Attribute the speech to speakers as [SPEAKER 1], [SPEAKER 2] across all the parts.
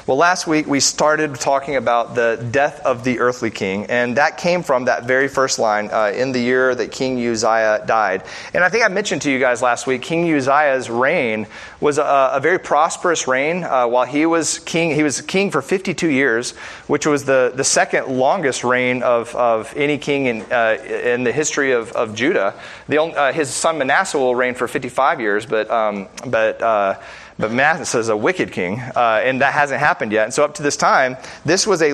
[SPEAKER 1] Well, last week we started talking about the death of the earthly king, and that came from that very first line, in the year that King Uzziah died. And I think I mentioned to you guys last week, King Uzziah's reign was a very prosperous reign. While he was king for 52 years, which was the second longest reign of any king in the history of Judah. His son Manasseh will reign for 55 years, but Manasseh is a wicked king, and that hasn't happened yet. And so up to this time, this was he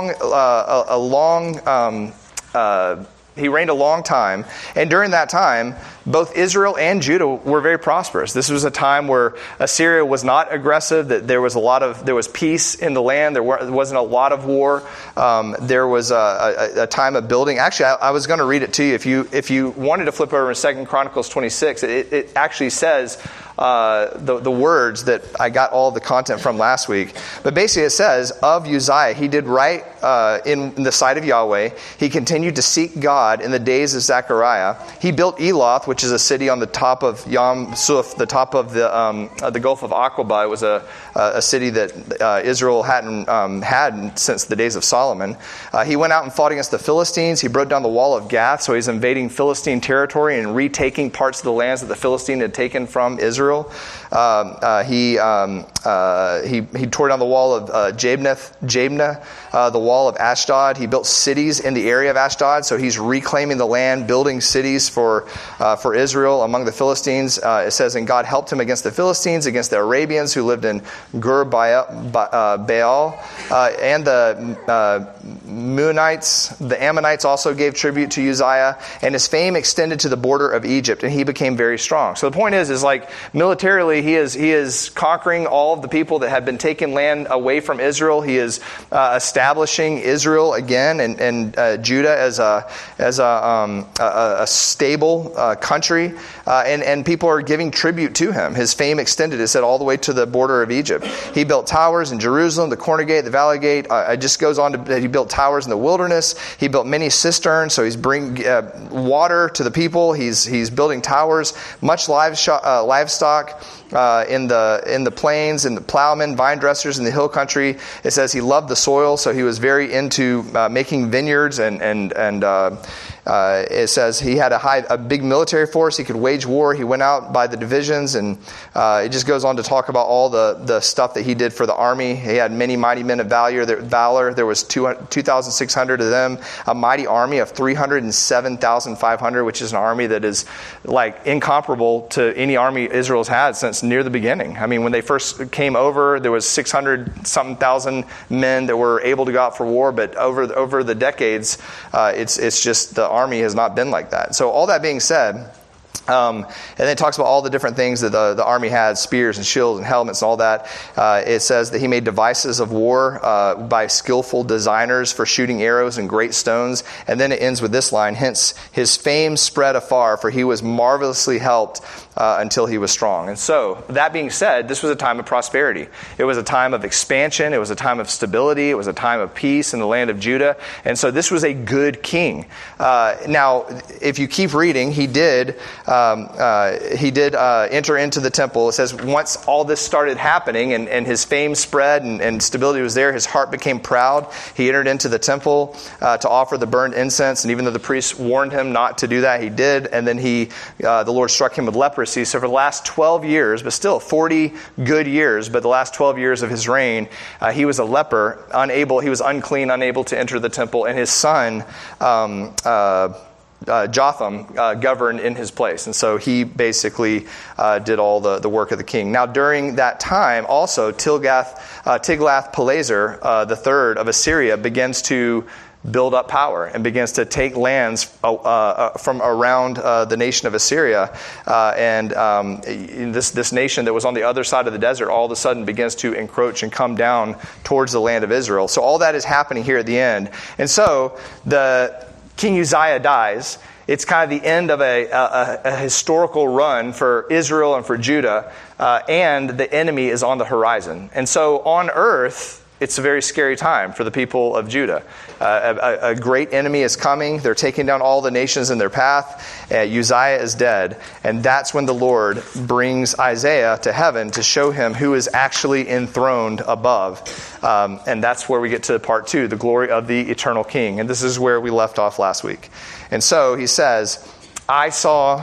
[SPEAKER 1] reigned a long time. And during that time, both Israel and Judah were very prosperous. This was a time where Assyria was not aggressive, that there was peace in the land, there wasn't a lot of war. There was a time of building. Actually, I was going to read it to you. If you wanted to flip over to 2 Chronicles 26, it actually says the words that I got all the content from last week. But basically it says, of Uzziah, he did right in the sight of Yahweh. He continued to seek God in the days of Zechariah. He built Eloth, which is a city on the top of Yam Suf, the top of the Gulf of Aqaba. It was a city that Israel hadn't had since the days of Solomon. He went out and fought against the Philistines. He broke down the wall of Gath, so he's invading Philistine territory and retaking parts of the lands that the Philistine had taken from Israel. He tore down the wall of Jabneh, the wall of Ashdod. He built cities in the area of Ashdod, so he's reclaiming the land, building cities for Israel among the Philistines. It says, and God helped him against the Philistines, against the Arabians who lived in Gur Baal, and the Meunites. The Ammonites also gave tribute to Uzziah, and his fame extended to the border of Egypt, and he became very strong. So the point is like militarily, he is conquering all of the people that had been taking land away from Israel. He is establishing Israel again and Judah as a stable country, and people are giving tribute to him. His fame extended, it said, all the way to the border of Egypt. He built towers in Jerusalem, the corner gate, the valley gate. It just goes on to, he built towers in the wilderness. He built many cisterns, so he's bringing water to the people. He's building towers, much livestock in the plains, and the plowmen, vine dressers in the hill country. It says he loved the soil, so he was very into making vineyards, and it says he had a big military force. He could wage war. He went out by the divisions, and it just goes on to talk about all the stuff that he did for the army. He had many mighty men of valor. There was 2,600 of them, a mighty army of 307,500, which is an army that is like incomparable to any army Israel's had since near the beginning. I mean, when they first came over, there was 600-something thousand men that were able to go out for war, but over the decades, it's just the army has not been like that. So all that being said, and then it talks about all the different things that the army had, spears and shields and helmets and all that. It says that he made devices of war by skillful designers for shooting arrows and great stones. And then it ends with this line, hence his fame spread afar, for he was marvelously helped until he was strong. And so, that being said, this was a time of prosperity. It was a time of expansion. It was a time of stability. It was a time of peace in the land of Judah. And so this was a good king. Now, if you keep reading, he did enter into the temple. It says once all this started happening and his fame spread and stability was there, his heart became proud. He entered into the temple to offer the burned incense, and even though the priests warned him not to do that, he did. And then the Lord struck him with leprosy. So for the last 12 years, but still 40 good years, but the last 12 years of his reign, he was a leper, he was unclean, unable to enter the temple, and his son Jotham governed in his place. And so he basically did all the work of the king. Now during that time, also Tiglath-Pileser III of Assyria begins to build up power and begins to take lands from around the nation of Assyria. This nation that was on the other side of the desert all of a sudden begins to encroach and come down towards the land of Israel. So all that is happening here at the end. And so the King Uzziah dies. It's kind of the end of a historical run for Israel and for Judah, and the enemy is on the horizon. And so on earth, it's a very scary time for the people of Judah. A great enemy is coming. They're taking down all the nations in their path. Uzziah is dead. And that's when the Lord brings Isaiah to heaven to show him who is actually enthroned above. And that's where we get to part 2, the glory of the eternal king. And this is where we left off last week. And so he says, I saw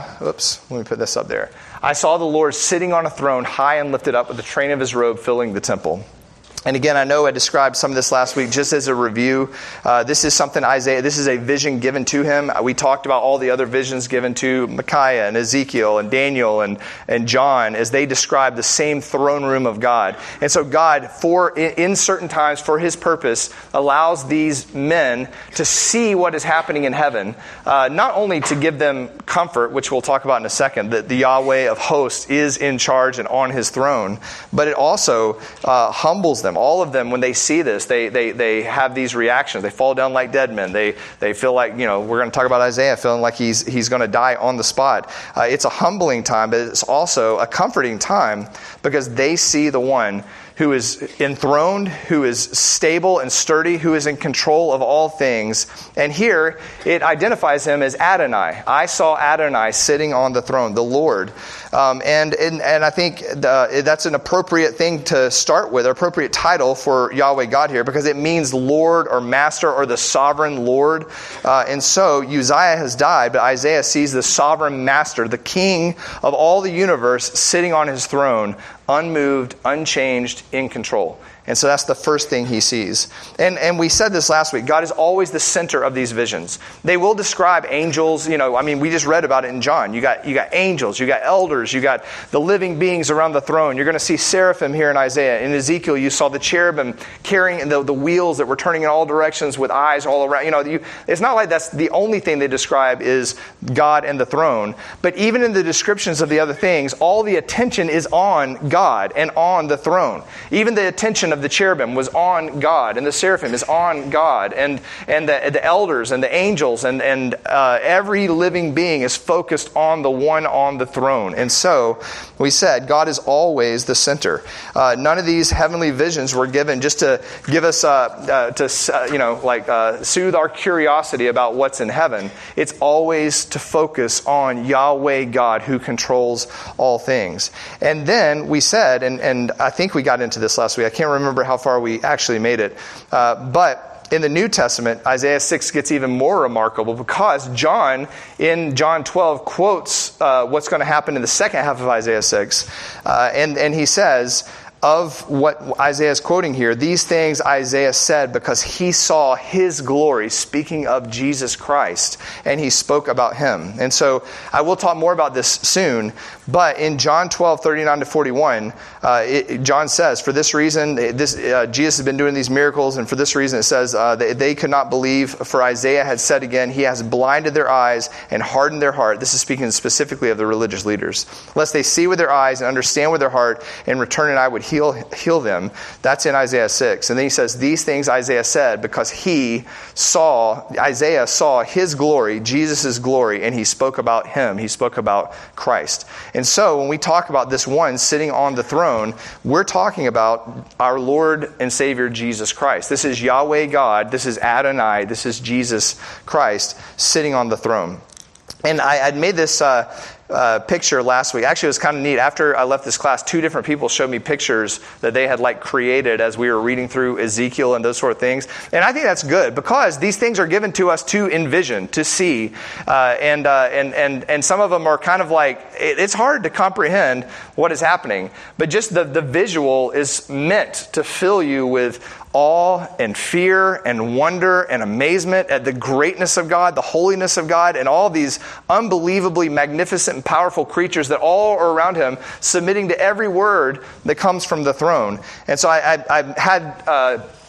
[SPEAKER 1] the Lord sitting on a throne high and lifted up with the train of his robe filling the temple. And again, I know I described some of this last week just as a review. This is something this is a vision given to him. We talked about all the other visions given to Micaiah and Ezekiel and Daniel and John as they describe the same throne room of God. And so God, in certain times, for his purpose, allows these men to see what is happening in heaven, not only to give them comfort, which we'll talk about in a second, that the Yahweh of hosts is in charge and on his throne, but it also humbles them. All of them, when they see this, they have these reactions. They fall down like dead men. They feel like, we're going to talk about Isaiah feeling like he's going to die on the spot. It's a humbling time, but it's also a comforting time because they see the one who is enthroned, who is stable and sturdy, who is in control of all things. And here, it identifies him as Adonai. I saw Adonai sitting on the throne, the Lord. And I think that's an appropriate thing to start with, an appropriate title for Yahweh God here, because it means Lord or Master or the Sovereign Lord. And so Uzziah has died, but Isaiah sees the Sovereign Master, the King of all the universe, sitting on his throne, unmoved, unchanged, in control. And so that's the first thing he sees. And we said this last week. God is always the center of these visions. They will describe angels. We just read about it in John. You got angels. You got elders. You got the living beings around the throne. You're going to see seraphim here in Isaiah. In Ezekiel, you saw the cherubim carrying the wheels that were turning in all directions with eyes all around. It's not like that's the only thing they describe is God and the throne. But even in the descriptions of the other things, all the attention is on God and on the throne. Even the attention of the cherubim was on God, and the seraphim is on God, and the elders and the angels and every living being is focused on the one on the throne. And so we said God is always the center. None of these heavenly visions were given just to give us soothe our curiosity about what's in heaven. It's always to focus on Yahweh God who controls all things. And then we said, and I think we got into this last week. I can't remember how far we actually made it. But in the New Testament, Isaiah 6 gets even more remarkable because John, in John 12, quotes what's going to happen in the second half of Isaiah 6. And he says, of what Isaiah is quoting here, these things Isaiah said because he saw his glory, speaking of Jesus Christ, and he spoke about him. And so I will talk more about this soon, but in John 12, 39 to 41, John says, for this reason, Jesus has been doing these miracles, and for this reason it says they could not believe, for Isaiah had said again, he has blinded their eyes and hardened their heart. This is speaking specifically of the religious leaders. Lest they see with their eyes and understand with their heart and return and I would heal them. That's in Isaiah 6. And then he says, these things Isaiah said because Isaiah saw his glory, Jesus' glory, and he spoke about him. He spoke about Christ. And so when we talk about this one sitting on the throne, we're talking about our Lord and Savior Jesus Christ. This is Yahweh God. This is Adonai. This is Jesus Christ sitting on the throne. And I'd made this picture last week. Actually, it was kind of neat. After I left this class, 2 different people showed me pictures that they had created as we were reading through Ezekiel and those sort of things. And I think that's good because these things are given to us to envision, to see. And some of them are kind of it's hard to comprehend what is happening. But just the visual is meant to fill you with awe and fear and wonder and amazement at the greatness of God, the holiness of God, and all these unbelievably magnificent and powerful creatures that all are around him, submitting to every word that comes from the throne. And so I had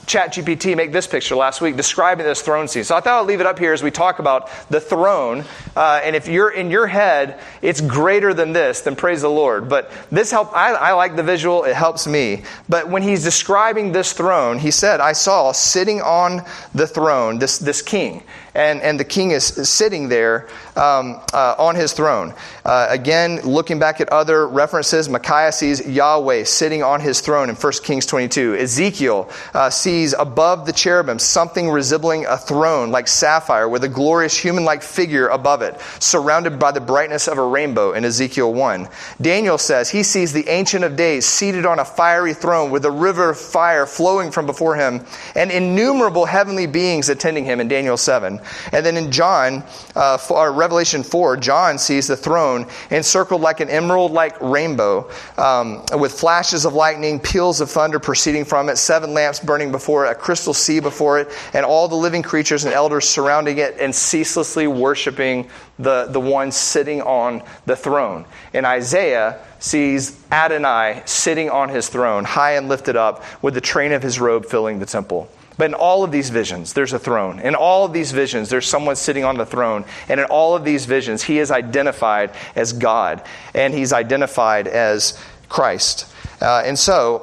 [SPEAKER 1] ChatGPT make this picture last week describing this throne scene. So I thought I'd leave it up here as we talk about the throne. And if you're in your head, it's greater than this, then praise the Lord. But this I like the visual. It helps me. But when he's describing this throne, he said, I saw sitting on the throne, this king. And the king is sitting there on his throne. Again, looking back at other references, Micaiah sees Yahweh sitting on his throne in 1 Kings 22. Ezekiel sees above the cherubim something resembling a throne like sapphire with a glorious human-like figure above it, surrounded by the brightness of a rainbow in Ezekiel 1. Daniel says he sees the Ancient of Days seated on a fiery throne with a river of fire flowing from before him and innumerable heavenly beings attending him in Daniel 7. And then in Revelation 4, John sees the throne encircled like an emerald-like rainbow with flashes of lightning, peals of thunder proceeding from it, 7 lamps burning before it, a crystal sea before it, and all the living creatures and elders surrounding it and ceaselessly worshiping the one sitting on the throne. And Isaiah sees Adonai sitting on his throne, high and lifted up, with the train of his robe filling the temple. But in all of these visions, there's a throne. In all of these visions, there's someone sitting on the throne. And in all of these visions, he is identified as God. And he's identified as Christ. And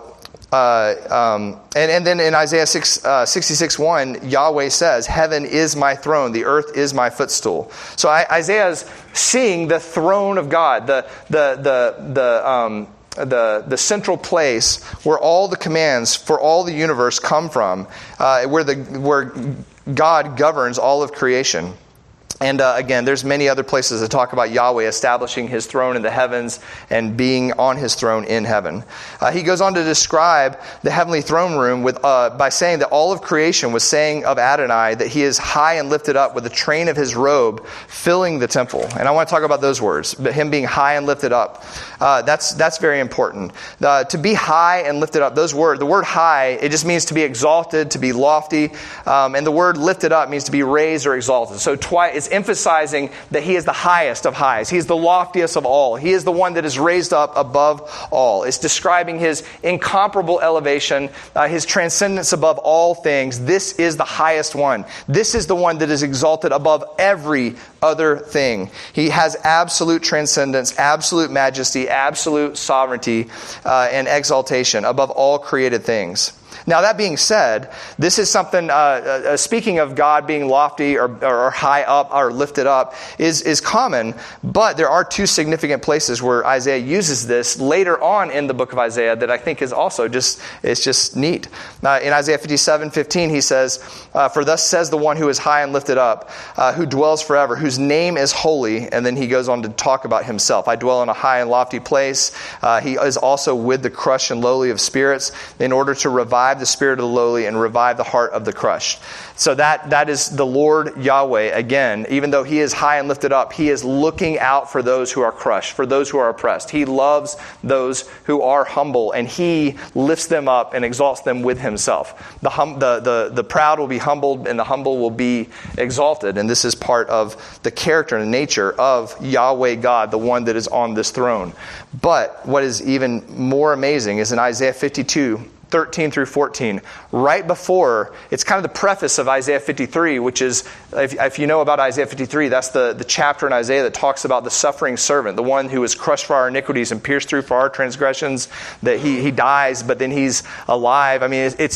[SPEAKER 1] then in Isaiah 66:1, Yahweh says, heaven is my throne, the earth is my footstool. So Isaiah's seeing the throne of God, the central place where all the commands for all the universe come from, where God governs all of creation. And again, there's many other places that talk about Yahweh establishing his throne in the heavens and being on his throne in heaven. He goes on to describe the heavenly throne room by saying that all of creation was saying of Adonai that he is high and lifted up with the train of his robe filling the temple. And I want to talk about those words, but him being high and lifted up. That's very important. To be high and lifted up, the word high, it just means to be exalted, to be lofty. And the word lifted up means to be raised or exalted. So it's emphasizing that he is the highest of highs. He is the loftiest of all. He is the one that is raised up above all. It's describing his incomparable elevation, his transcendence above all things. This is the highest one. This is the one that is exalted above every other thing. He has absolute transcendence, absolute majesty, absolute sovereignty, and exaltation above all created things. Now, that being said, this is something, speaking of God being lofty or high up or lifted up, is common, but there are 2 significant places where Isaiah uses this later on in the book of Isaiah that I think is also it's just neat. In Isaiah 57:15, he says, for thus says the one who is high and lifted up, who dwells forever, whose name is holy, and then he goes on to talk about himself. I dwell in a high and lofty place. He is also with the crushed and lowly of spirits, in order to revive the spirit of the lowly and revive the heart of the crushed. So that is the Lord Yahweh. Again, even though he is high and lifted up, he is looking out for those who are crushed, for those who are oppressed. He loves those who are humble, and he lifts them up and exalts them with himself. The proud will be humbled, and the humble will be exalted. And this is part of the character and nature of Yahweh God, the one that is on this throne. But what is even more amazing is in Isaiah 52:13 through 14, right before, it's kind of the preface of Isaiah 53, which is, if you know about Isaiah 53, that's the chapter in Isaiah that talks about the suffering servant, the one who was crushed for our iniquities and pierced through for our transgressions, that he dies, but then he's alive. I mean, it's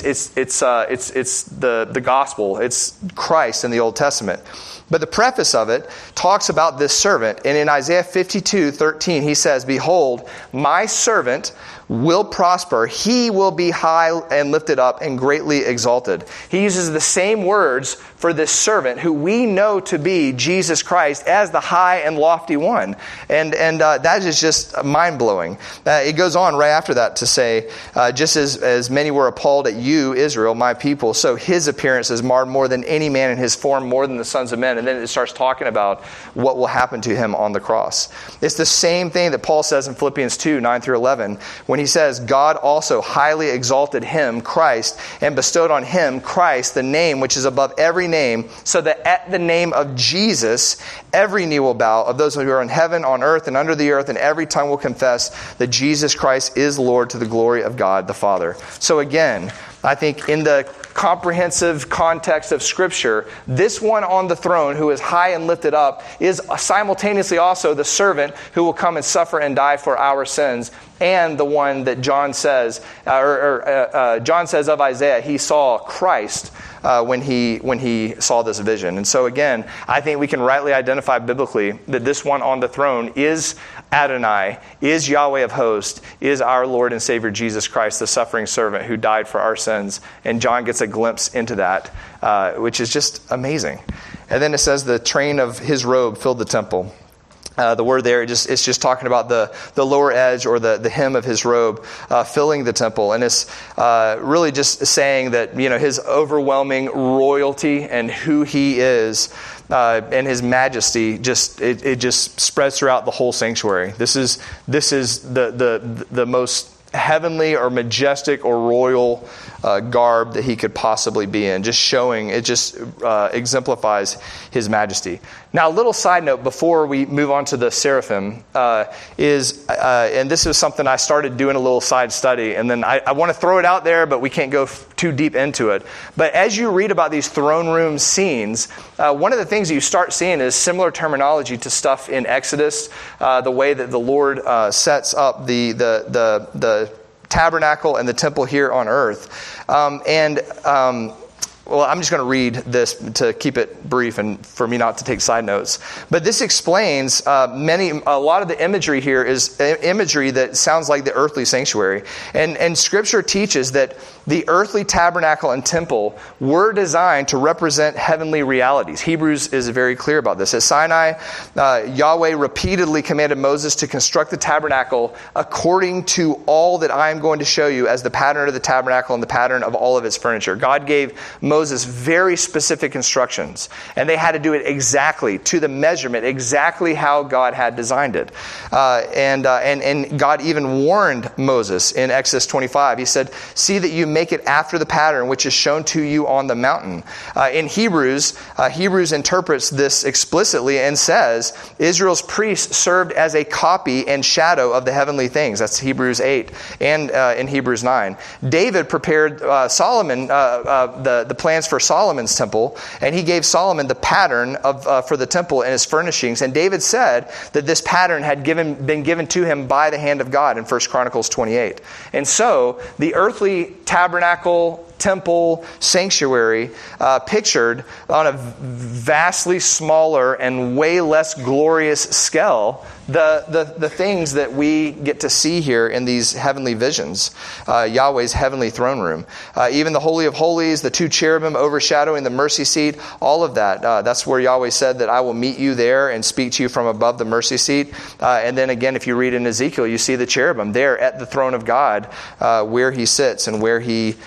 [SPEAKER 1] the gospel. It's Christ in the Old Testament. But the preface of it talks about this servant. And in Isaiah 52:13, he says, behold, my servant will prosper. He will be high and lifted up and greatly exalted. He uses the same words for this servant who we know to be Jesus Christ as the high and lofty one. And that is just mind-blowing. It goes on right after that to say, just as many were appalled at you, Israel, my people, so his appearance is marred more than any man, and his form more than the sons of men. And then it starts talking about what will happen to him on the cross. It's the same thing that Paul says in Philippians 2:9 through 11, when he says, God also highly exalted him, Christ, and bestowed on him, Christ, the name which is above every name, so that at the name of Jesus, every knee will bow, of those who are in heaven, on earth, and under the earth, and every tongue will confess that Jesus Christ is Lord, to the glory of God the Father. So again, I think in the comprehensive context of Scripture, this one on the throne who is high and lifted up is simultaneously also the servant who will come and suffer and die for our sins, and the one that John says, John says of Isaiah, he saw Christ when he saw this vision. And so again, I think we can rightly identify biblically that this one on the throne is Adonai, is Yahweh of hosts, is our Lord and Savior Jesus Christ, the suffering servant who died for our sins. And John gets a glimpse into that, which is just amazing. And then it says the train of his robe filled the temple. The word there, it's just talking about the lower edge or the hem of his robe filling the temple. And it's really just saying that, his overwhelming royalty and who he is and his majesty, it just spreads throughout the whole sanctuary. This is the most heavenly or majestic or royal garb that he could possibly be in. Just showing, it just exemplifies his majesty. Now, a little side note before we move on to the seraphim is, and this is something I started doing a little side study, and then I want to throw it out there, but we can't go too deep into it. But as you read about these throne room scenes, one of the things you start seeing is similar terminology to stuff in Exodus, the way that the Lord sets up the tabernacle and the temple here on earth. Well, I'm just going to read this to keep it brief and for me not to take side notes. But this explains a lot of the imagery here is imagery that sounds like the earthly sanctuary. And Scripture teaches that the earthly tabernacle and temple were designed to represent heavenly realities. Hebrews is very clear about this. At Sinai, Yahweh repeatedly commanded Moses to construct the tabernacle according to all that I am going to show you as the pattern of the tabernacle and the pattern of all of its furniture. God gave Moses very specific instructions, and they had to do it exactly to the measurement, exactly how God had designed it. And God even warned Moses in Exodus 25. He said, "See that you make it after the pattern which is shown to you on the mountain." In Hebrews interprets this explicitly and says, Israel's priests served as a copy and shadow of the heavenly things. That's Hebrews 8 and in Hebrews 9. David prepared Solomon the plans for Solomon's temple, and he gave Solomon the pattern for the temple and its furnishings. And David said that this pattern had been given to him by the hand of God in 1 Chronicles 28. And so the earthly tabernacle, temple, sanctuary pictured on a vastly smaller and way less glorious scale the things that we get to see here in these heavenly visions, Yahweh's heavenly throne room. Even the Holy of Holies, the two cherubim overshadowing the mercy seat, all of that. That's where Yahweh said that I will meet you there and speak to you from above the mercy seat. And then again, if you read in Ezekiel, you see the cherubim there at the throne of God where he sits and where he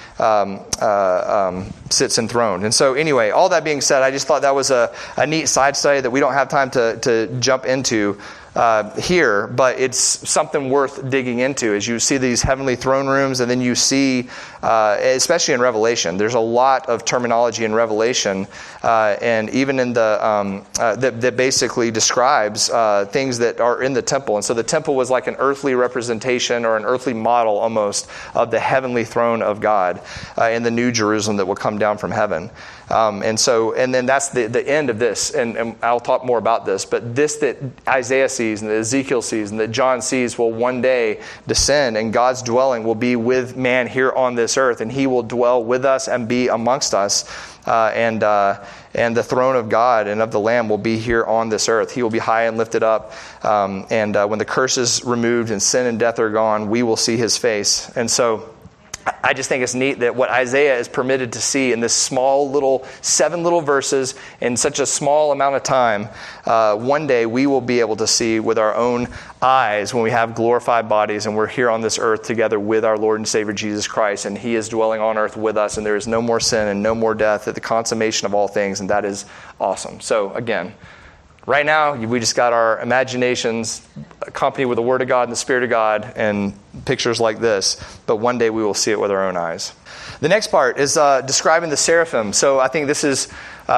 [SPEAKER 1] sits enthroned. And so anyway, all that being said, I just thought that was a neat side study that we don't have time to jump into here, but it's something worth digging into as you see these heavenly throne rooms, and then you see, especially in Revelation, there's a lot of terminology in Revelation, and even in the that basically describes things that are in the temple. And so the temple was like an earthly representation or an earthly model almost of the heavenly throne of God in the New Jerusalem that will come down from heaven. And then that's the end of this, and I'll talk more about this, but this that Isaiah sees and that Ezekiel sees and that John sees will one day descend, and God's dwelling will be with man here on this earth, and he will dwell with us and be amongst us, and the throne of God and of the Lamb will be here on this earth. He will be high and lifted up, and when the curse is removed and sin and death are gone, we will see his face. And so I just think it's neat that what Isaiah is permitted to see in this small little 7 little verses in such a small amount of time, one day we will be able to see with our own eyes when we have glorified bodies and we're here on this earth together with our Lord and Savior Jesus Christ, and he is dwelling on earth with us, and there is no more sin and no more death at the consummation of all things, and that is awesome. So again, right now, we just got our imaginations accompanied with the Word of God and the Spirit of God and pictures like this, but one day we will see it with our own eyes. The next part is describing the seraphim. So I think this is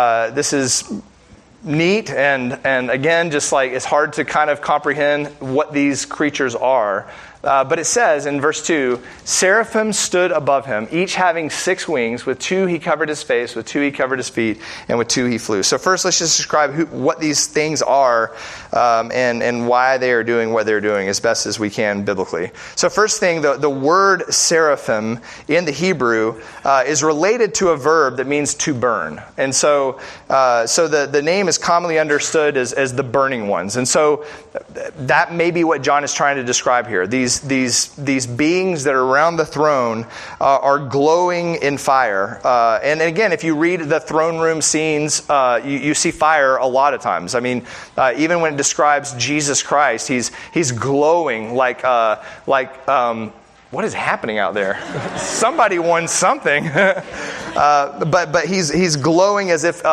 [SPEAKER 1] neat, and again, just like it's hard to kind of comprehend what these creatures are. But it says in verse 2, seraphim stood above him, each having 6 wings. With 2 he covered his face, with 2 he covered his feet, and with 2 he flew. So first let's just describe what these things are and why they are doing what they're doing as best as we can biblically. So first thing, the word seraphim in the Hebrew is related to a verb that means to burn. And so the name is commonly understood as the burning ones. And so that may be what John is trying to describe here. These beings that are around the throne are glowing in fire. And again, if you read the throne room scenes, you see fire a lot of times. I mean, even when it describes Jesus Christ, he's glowing like what is happening out there? Somebody won something. But he's glowing as if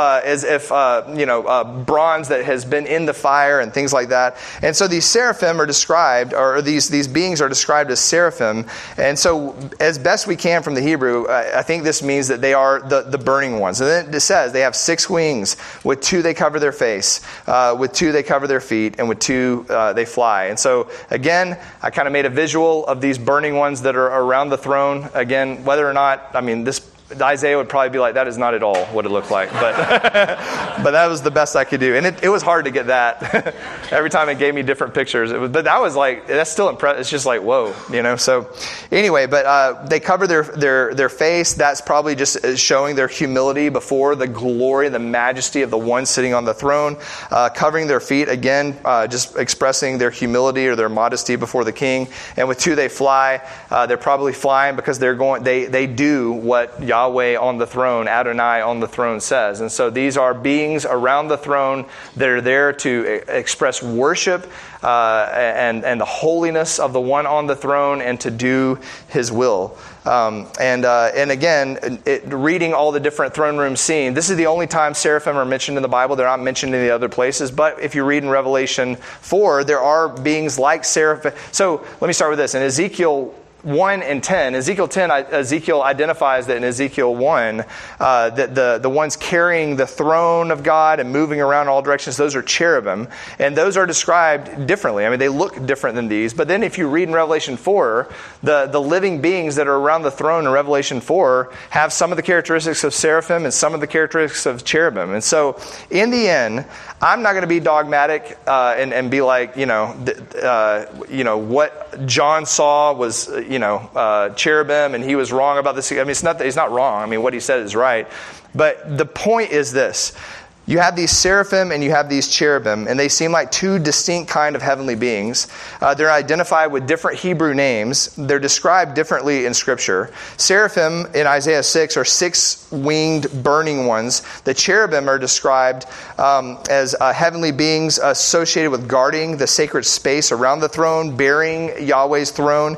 [SPEAKER 1] bronze that has been in the fire and things like that. And so these seraphim are described, or these beings are described as seraphim. And so as best we can from the Hebrew, I think this means that they are the burning ones. And then it says they have 6 wings. With 2 they cover their face, with 2 they cover their feet, and with 2 they fly. And so again, I kind of made a visual of these burning ones that are around the throne. Again, whether or not, Isaiah would probably be like, that is not at all what it looked like. But but that was the best I could do. And it was hard to get that. Every time it gave me different pictures. But that was like, that's still impressive. It's just like, whoa, So anyway, but they cover their face. That's probably just showing their humility before the glory and the majesty of the one sitting on the throne. Covering their feet, again, just expressing their humility or their modesty before the king. And with 2 they fly. They're probably flying because they do what Yahweh on the throne, Adonai on the throne says. And so these are beings around the throne that are there to express worship and the holiness of the one on the throne and to do his will. And again, reading all the different throne room scenes, this is the only time seraphim are mentioned in the Bible. They're not mentioned in the other places. But if you read in Revelation 4, there are beings like seraphim. So let me start with this. In Ezekiel 1 and 10, Ezekiel identifies that in Ezekiel 1, that the ones carrying the throne of God and moving around in all directions, those are cherubim. And those are described differently. They look different than these. But then if you read in Revelation 4, the living beings that are around the throne in Revelation 4 have some of the characteristics of seraphim and some of the characteristics of cherubim. And so in the end, I'm not going to be dogmatic and be like, what John saw was, cherubim, and he was wrong about this. He's not wrong. What he said is right. But the point is this. You have these seraphim and you have these cherubim, and they seem like 2 distinct kind of heavenly beings. They're identified with different Hebrew names. They're described differently in Scripture. Seraphim in Isaiah 6 are 6-winged burning ones. The cherubim are described as heavenly beings associated with guarding the sacred space around the throne, bearing Yahweh's throne,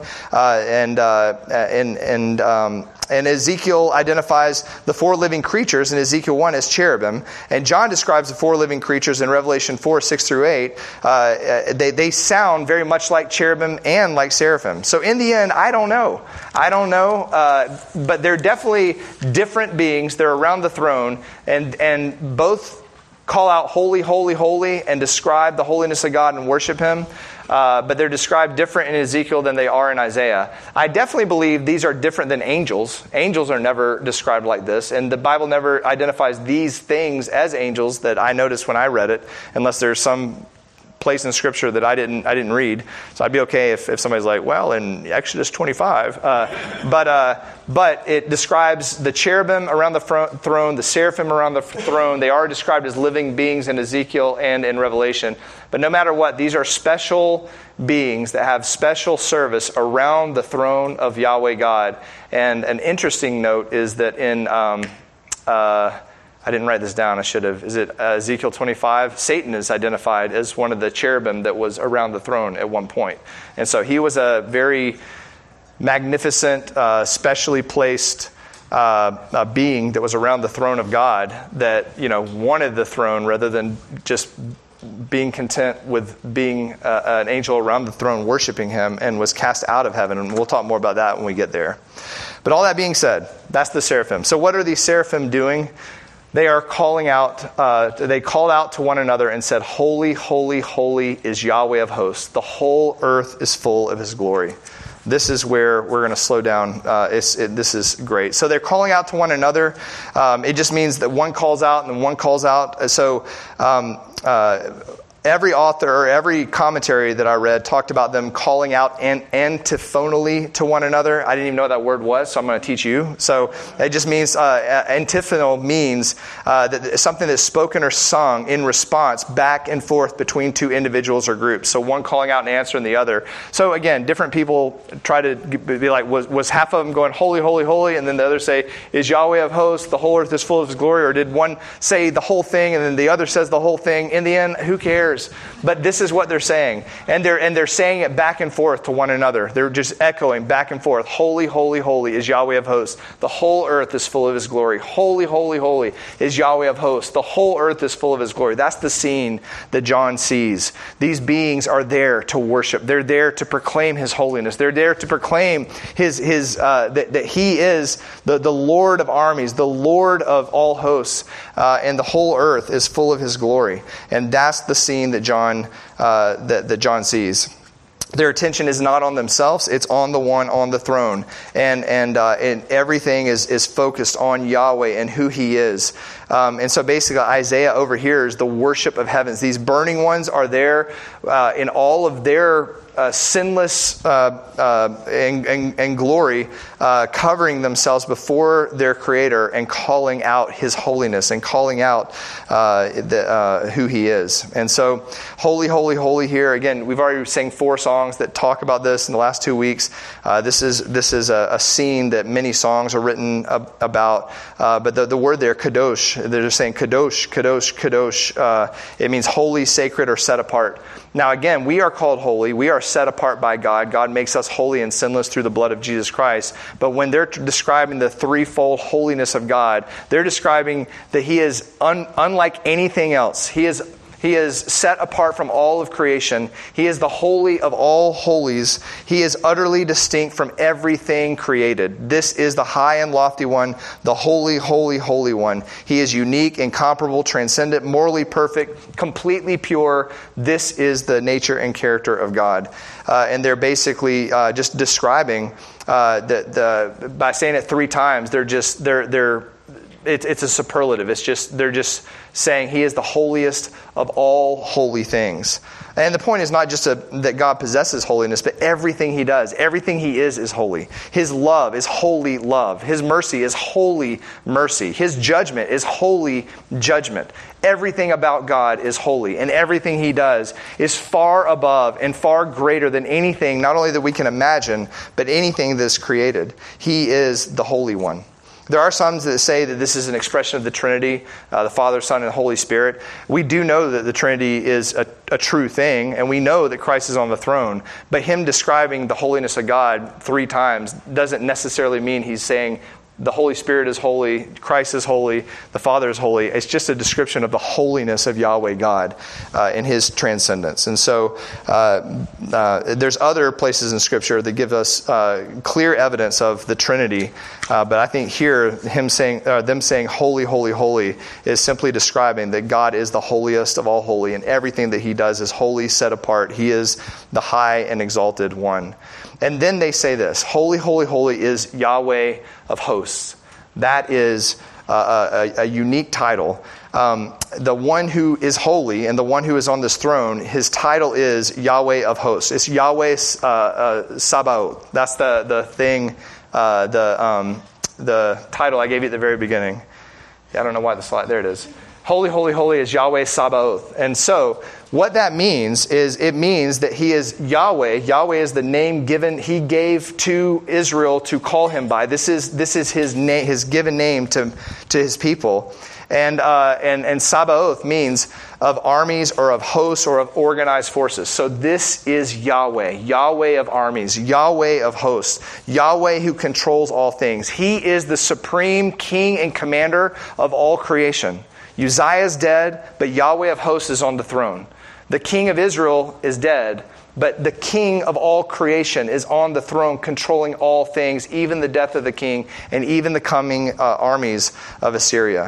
[SPEAKER 1] and Ezekiel identifies the 4 living creatures in Ezekiel 1 as cherubim. And John describes the 4 living creatures in Revelation 4, 6 through 8. They sound very much like cherubim and like seraphim. So in the end, I don't know. But they're definitely different beings. They're around the throne. And both call out holy, holy, holy and describe the holiness of God and worship Him. But they're described different in Ezekiel than they are in Isaiah. I definitely believe these are different than angels. Angels are never described like this, and the Bible never identifies these things as angels that I noticed when I read it, unless there's some place in Scripture that I didn't read. So I'd be okay if somebody's like, well, in Exodus 25. But it describes the cherubim around the throne, the seraphim around the throne. They are described as living beings in Ezekiel and in Revelation. But no matter what, these are special beings that have special service around the throne of Yahweh God. And an interesting note is that in... I didn't write this down. I should have. Is it Ezekiel 25? Satan is identified as one of the cherubim that was around the throne at one point. And so he was a very magnificent, specially placed being that was around the throne of God that, wanted the throne rather than just being content with being an angel around the throne worshiping Him, and was cast out of heaven. And we'll talk more about that when we get there. But all that being said, that's the seraphim. So what are these seraphim doing? They are calling out, they called out to one another and said, "Holy, holy, holy is Yahweh of hosts. The whole earth is full of his glory." This is where we're going to slow down. This is great. So they're calling out to one another. It just means that one calls out and one calls out. So every author or every commentary that I read talked about them calling out antiphonally to one another. I didn't even know what that word was, so I'm going to teach you. So it just means, antiphonal means that something that's spoken or sung in response back and forth between two individuals or groups. So one calling out and answering the other. So again, different people try to be like, was half of them going, "Holy, holy, holy," and then the other say, "Is Yahweh of hosts, the whole earth is full of his glory," or did one say the whole thing and then the other says the whole thing? In the end, who cares? But this is what they're saying. And they're saying it back and forth to one another. They're just echoing back and forth. "Holy, holy, holy is Yahweh of hosts. The whole earth is full of his glory. Holy, holy, holy is Yahweh of hosts. The whole earth is full of his glory." That's the scene that John sees. These beings are there to worship. They're there to proclaim his holiness. They're there to proclaim that he is the Lord of armies, the Lord of all hosts, and the whole earth is full of his glory. And that's the scene that John sees. Their attention is not on themselves; it's on the one on the throne, and everything is focused on Yahweh and who He is. And so basically, Isaiah overhears the worship of heavens. These burning ones are there in all of their sinless and glory, covering themselves before their Creator and calling out His holiness and calling out who He is. And so, holy, holy, holy here. Again, we've already sang 4 songs that talk about this in the last 2 weeks. This is a scene that many songs are written about. But the word there, kadosh, they're just saying kadosh, kadosh, kadosh. It means holy, sacred, or set apart. Now again, we are called holy. We are set apart by God. God makes us holy and sinless through the blood of Jesus Christ. But when they're describing the threefold holiness of God, they're describing that He is unlike anything else. He is set apart from all of creation. He is the holy of all holies. He is utterly distinct from everything created. This is the high and lofty one, the holy, holy, holy one. He is unique, incomparable, transcendent, morally perfect, completely pure. This is the nature and character of God. And they're basically just describing by saying it 3 times. It's a superlative. They're just saying He is the holiest of all holy things. And the point is not just that God possesses holiness, but everything He does, everything He is holy. His love is holy love. His mercy is holy mercy. His judgment is holy judgment. Everything about God is holy, and everything He does is far above and far greater than anything, not only that we can imagine, but anything that's created. He is the Holy One. There are some that say that this is an expression of the Trinity, the Father, Son, and the Holy Spirit. We do know that the Trinity is a true thing, and we know that Christ is on the throne. But Him describing the holiness of God 3 times doesn't necessarily mean He's saying the Holy Spirit is holy, Christ is holy, the Father is holy. It's just a description of the holiness of Yahweh God in His transcendence. And so there's other places in Scripture that give us clear evidence of the Trinity. But I think here, them saying holy, holy, holy is simply describing that God is the holiest of all holy, and everything that He does is holy, set apart. He is the high and exalted one. And then they say this, holy, holy, holy is Yahweh of hosts. That is a unique title. The one who is holy and the one who is on this throne, His title is Yahweh of hosts. It's Yahweh Sabaoth. That's the thing, the title I gave you at the very beginning. I don't know why the slide, there it is. Holy, holy, holy is Yahweh Sabaoth. And so what that means is it means that He is Yahweh. Yahweh is the name He gave to Israel to call Him by. This is His name, His given name to His people. And Sabaoth means of armies or of hosts or of organized forces. So this is Yahweh, Yahweh of armies, Yahweh of hosts, Yahweh who controls all things. He is the supreme king and commander of all creation. Uzziah is dead, but Yahweh of hosts is on the throne. The king of Israel is dead, but the king of all creation is on the throne, controlling all things, even the death of the king and even the coming armies of Assyria.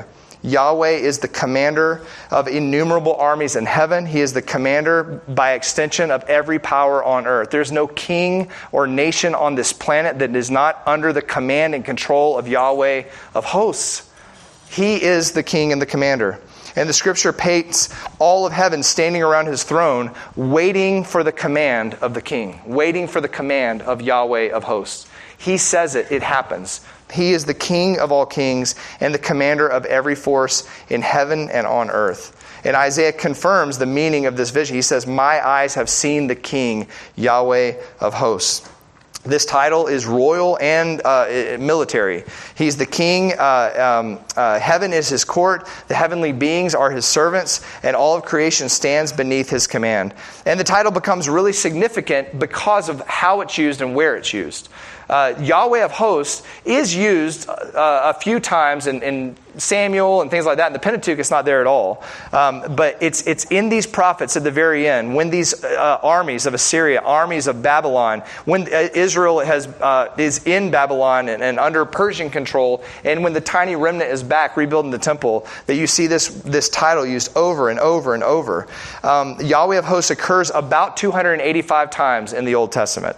[SPEAKER 1] Yahweh is the commander of innumerable armies in heaven. He is the commander, by extension, of every power on earth. There's no king or nation on this planet that is not under the command and control of Yahweh of hosts. He is the king and the commander. And the scripture paints all of heaven standing around his throne, waiting for the command of the king, waiting for the command of Yahweh of hosts. He says it, it happens. He is the king of all kings and the commander of every force in heaven and on earth. And Isaiah confirms the meaning of this vision. He says, "My eyes have seen the king, Yahweh of hosts." This title is royal and military. He's the king. Heaven is his court. The heavenly beings are his servants. And all of creation stands beneath his command. And the title becomes really significant because of how it's used and where it's used. Yahweh of hosts is used a few times in Samuel and things like that. In the Pentateuch, it's not there at all. But it's in these prophets at the very end, when these armies of Assyria, armies of Babylon, when Israel is in Babylon and under Persian control, and when the tiny remnant is back rebuilding the temple, that you see this title used over and over and over. Yahweh of hosts occurs about 285 times in the Old Testament.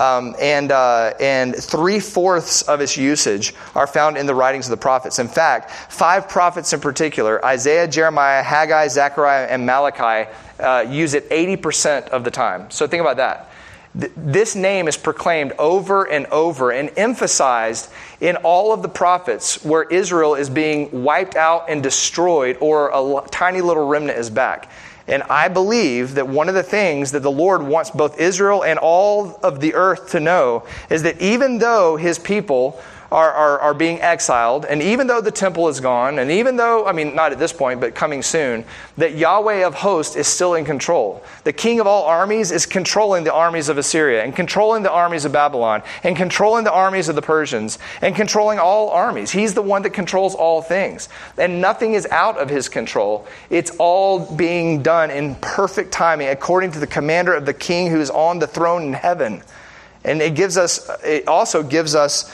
[SPEAKER 1] And 3/4 of its usage are found in the writings of the prophets. In fact, 5 prophets in particular, Isaiah, Jeremiah, Haggai, Zechariah, and Malachi, use it 80% of the time. So think about that. This name is proclaimed over and over and emphasized in all of the prophets where Israel is being wiped out and destroyed, or a tiny little remnant is back. And I believe that one of the things that the Lord wants both Israel and all of the earth to know is that even though his people are being exiled, and even though the temple is gone, and even though, I mean, not at this point, but coming soon, that Yahweh of hosts is still in control. The king of all armies is controlling the armies of Assyria, and controlling the armies of Babylon, and controlling the armies of the Persians, and controlling all armies. He's the one that controls all things. And nothing is out of his control. It's all being done in perfect timing, according to the commander of the king who is on the throne in heaven. And it also gives us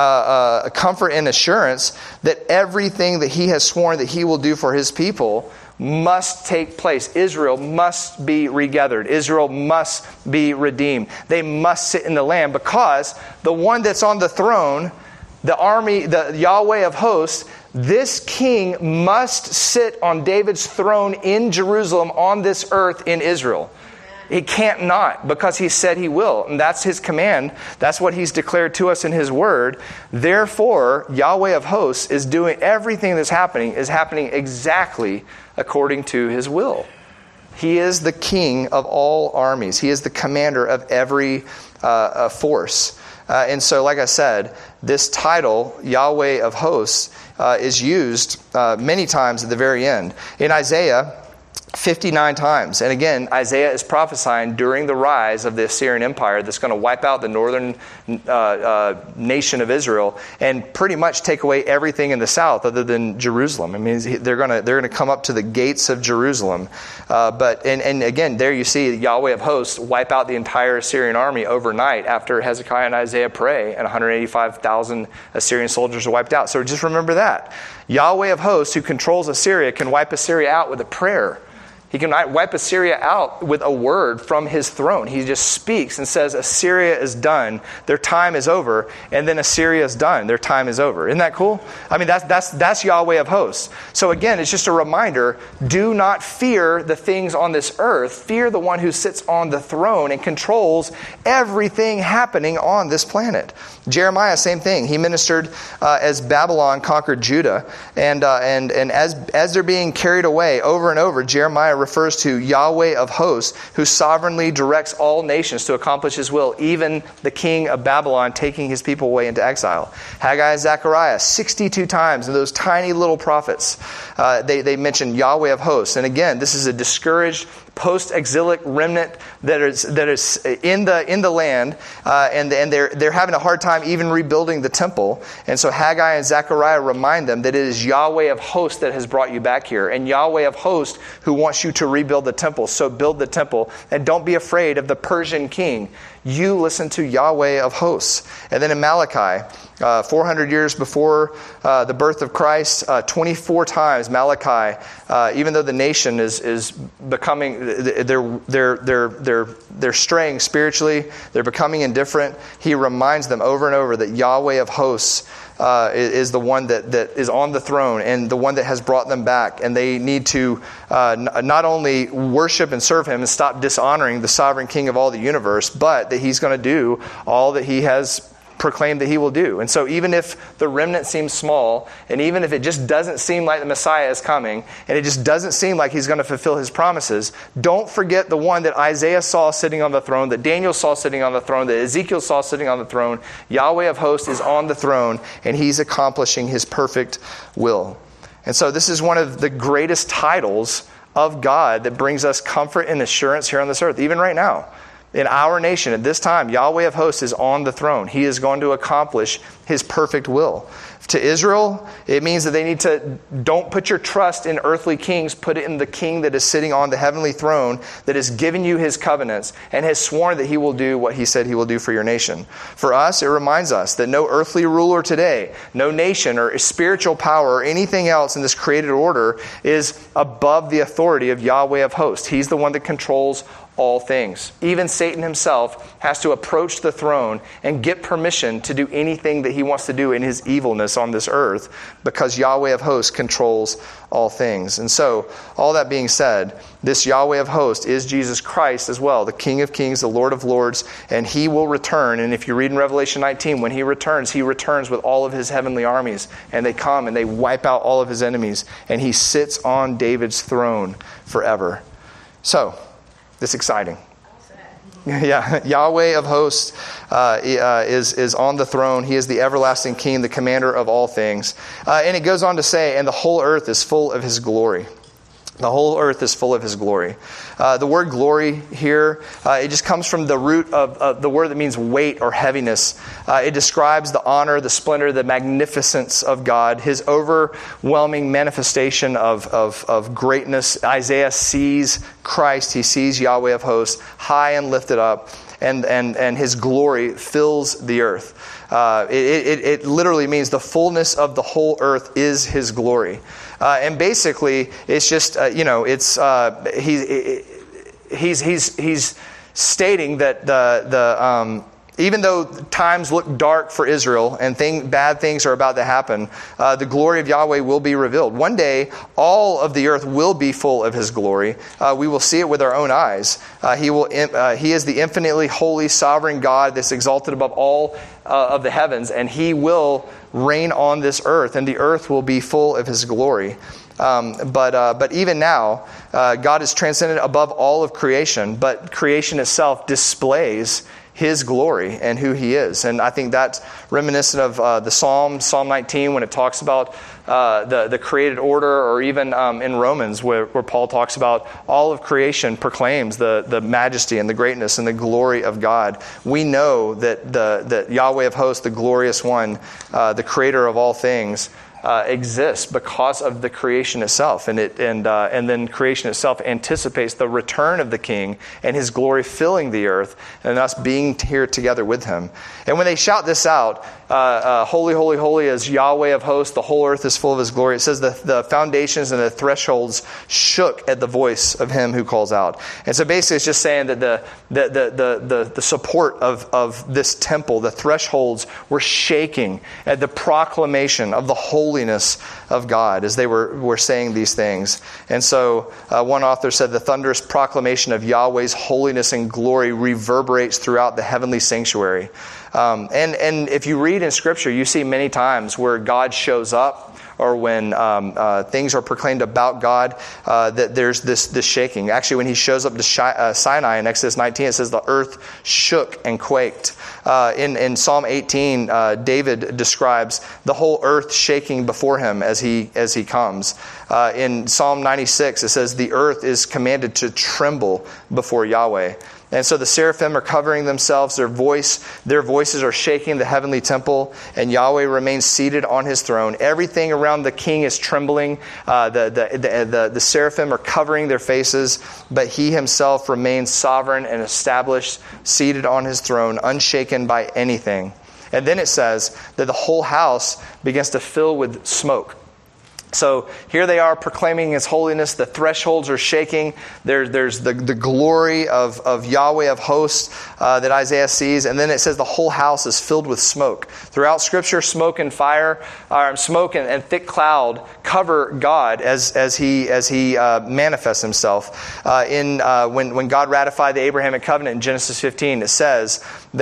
[SPEAKER 1] a comfort and assurance that everything that he has sworn that he will do for his people must take place. Israel must be regathered. Israel must be redeemed. They must sit in the land, because the one that's on the throne, the army, the Yahweh of hosts, this king must sit on David's throne in Jerusalem on this earth in Israel. He can't not, because he said he will. And that's his command. That's what he's declared to us in his word. Therefore, Yahweh of hosts is doing everything that's happening is happening exactly according to his will. He is the king of all armies. He is the commander of every force. And so, like I said, this title, Yahweh of hosts, is used many times at the very end. In Isaiah, 59 times. And again, Isaiah is prophesying during the rise of the Assyrian Empire that's going to wipe out the northern nation of Israel and pretty much take away everything in the south other than Jerusalem. I mean, they're going to come up to the gates of Jerusalem. But again, there you see Yahweh of hosts wipe out the entire Assyrian army overnight after Hezekiah and Isaiah pray, and 185,000 Assyrian soldiers are wiped out. So just remember that. Yahweh of hosts, who controls Assyria, can wipe Assyria out with a prayer. He can wipe Assyria out with a word from his throne. He just speaks and says, Assyria is done. Their time is over. And then Assyria is done. Their time is over. Isn't that cool? I mean, that's Yahweh of hosts. So again, it's just a reminder, do not fear the things on this earth. Fear the one who sits on the throne and controls everything happening on this planet. Jeremiah, same thing. He ministered as Babylon conquered Judah. And as they're being carried away over and over, Jeremiah refers to Yahweh of hosts, who sovereignly directs all nations to accomplish his will, even the king of Babylon taking his people away into exile. Haggai and Zechariah, 62 times in those tiny little prophets, they mention Yahweh of hosts. And again, this is a discouraged post-exilic remnant that is in the land, and they're having a hard time even rebuilding the temple. And so Haggai and Zechariah remind them that it is Yahweh of hosts that has brought you back here, and Yahweh of hosts who wants you to rebuild the temple. So build the temple, and don't be afraid of the Persian king. You listen to Yahweh of hosts. And then in Malachi, 400 years before the birth of Christ, 24 times Malachi, even though the nation is becoming, they're straying spiritually, they're becoming indifferent, he reminds them over and over that Yahweh of hosts is the one that is on the throne and the one that has brought them back. And they need to not only worship and serve him and stop dishonoring the sovereign king of all the universe, but that he's going to do all that he has proclaimed that he will do. And so even if the remnant seems small, and even if it just doesn't seem like the Messiah is coming, and it just doesn't seem like he's going to fulfill his promises, don't forget the one that Isaiah saw sitting on the throne, that Daniel saw sitting on the throne, that Ezekiel saw sitting on the throne. Yahweh of hosts is on the throne, and he's accomplishing his perfect will. And so this is one of the greatest titles of God that brings us comfort and assurance here on this earth, even right now. In our nation, at this time, Yahweh of hosts is on the throne. He is going to accomplish his perfect will. To Israel, it means that they need to, don't put your trust in earthly kings, put it in the king that is sitting on the heavenly throne, that has given you his covenants, and has sworn that he will do what he said he will do for your nation. For us, it reminds us that no earthly ruler today, no nation or spiritual power or anything else in this created order is above the authority of Yahweh of hosts. He's the one that controls all things. Even Satan himself has to approach the throne and get permission to do anything that he wants to do in his evilness on this earth, because Yahweh of hosts controls all things. And so, all that being said, this Yahweh of hosts is Jesus Christ as well, the King of kings, the Lord of lords, and he will return. And if you read in Revelation 19, when he returns with all of his heavenly armies, and they come and they wipe out all of his enemies, and he sits on David's throne forever. So, it's exciting. Yeah, Yahweh of hosts is on the throne. He is the everlasting King, the commander of all things. And it goes on to say, and the whole earth is full of his glory. The whole earth is full of his glory. The word glory here, it just comes from the root of the word that means weight or heaviness. It describes the honor, the splendor, the magnificence of God, his overwhelming manifestation of greatness. Isaiah sees Christ, he sees Yahweh of hosts high and lifted up, and his glory fills the earth. It literally means the fullness of the whole earth is his glory. And basically, it's just, he's stating that even though times look dark for Israel and bad things are about to happen, the glory of Yahweh will be revealed. One day, all of the earth will be full of his glory. We will see it with our own eyes. He is the infinitely holy, sovereign God that's exalted above all of the heavens, and he will reign on this earth, and the earth will be full of his glory. But even now, God is transcendent above all of creation, but creation itself displays his glory and who he is. And I think that's reminiscent of the Psalm 19, when it talks about the created order, or even in Romans where Paul talks about all of creation proclaims the majesty and the greatness and the glory of God. We know that Yahweh of hosts, the glorious one, the creator of all things, exists because of the creation itself, and then creation itself anticipates the return of the King and his glory filling the earth, and us being here together with him. And when they shout this out, holy, holy, holy is Yahweh of hosts, the whole earth is full of his glory. It says the foundations and the thresholds shook at the voice of him who calls out. And so basically it's just saying that the support of this temple, the thresholds, were shaking at the proclamation of the holiness of God as they were saying these things. And so one author said the thunderous proclamation of Yahweh's holiness and glory reverberates throughout the heavenly sanctuary. And if you read in Scripture, you see many times where God shows up, or when things are proclaimed about God, that there's this shaking. Actually, when he shows up to Sinai in Exodus 19, it says the earth shook and quaked. In Psalm 18, David describes the whole earth shaking before him as he comes. In Psalm 96, it says the earth is commanded to tremble before Yahweh. And so the seraphim are covering themselves. Their voices are shaking the heavenly temple, and Yahweh remains seated on his throne. Everything around the king is trembling. The seraphim are covering their faces, but he himself remains sovereign and established, seated on his throne, unshaken by anything. And then it says that the whole house begins to fill with smoke. So here they are proclaiming his holiness. The thresholds are shaking. There's the glory of Yahweh of hosts that Isaiah sees. And then it says the whole house is filled with smoke. Throughout Scripture, smoke and thick cloud cover God as he manifests himself. When God ratified the Abrahamic covenant in Genesis 15, it says